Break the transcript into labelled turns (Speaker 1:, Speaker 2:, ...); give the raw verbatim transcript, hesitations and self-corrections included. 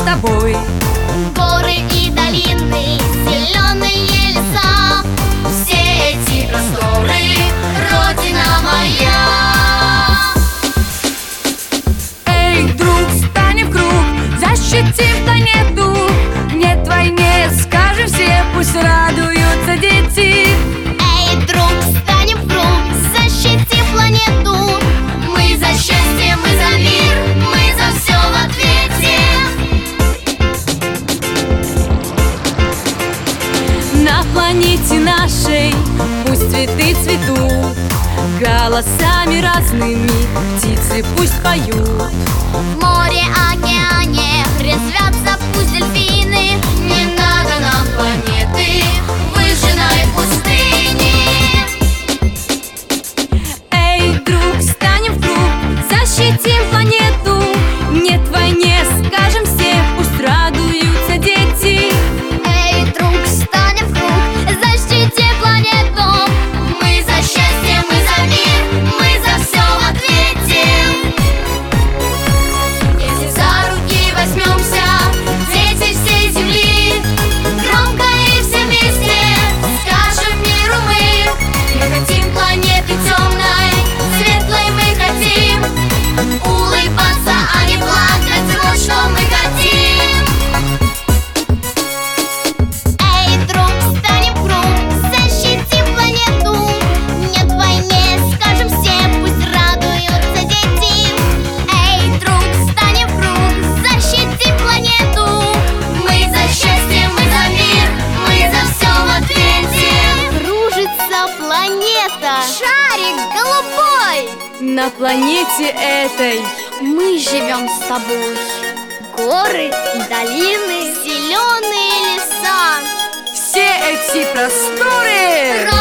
Speaker 1: тобой.
Speaker 2: Горы и долины, зеленые леса, все эти просторы — родина моя.
Speaker 1: Эй, друг, встань в круг, защитим планету. Нет войне, скажем все, пусть радуются дети.
Speaker 2: Эй, друг, встанем в круг, защитим планету. Мы за счастье, мы за мир, мы за все в ответе.
Speaker 1: На планете нашей пусть цветы цветут, голосами разными птицы пусть поют.
Speaker 2: В море, океане резвятся пусть дельфины. Не надо нам планеты выжженной пустыни.
Speaker 1: Эй, друг, встанем в круг, защитим планету. Нет войне, скажем все, пусть радуются дети.
Speaker 2: Эй, друг, встанем в круг, защитим планету. Мы за счастье, мы за мир, мы за все в ответе. Если за руки возьмемся, дети всей земли, громко и все вместе скажем миру мы. Мы хотим планеты темной, светлой мы хотим. Улыбаться, а не плакать, вот что мы хотим. Эй, друг, встанем в круг, защитим планету. Нет войне, скажем все, пусть радуются дети. Эй, друг, встанем в круг, защитим планету. Мы за счастье, мы за мир, мы за все в ответе. Кружится планета, шарик голубой.
Speaker 1: На планете этой
Speaker 2: Мы живем с тобой. Горы и долины, зеленые леса,
Speaker 1: все эти просторы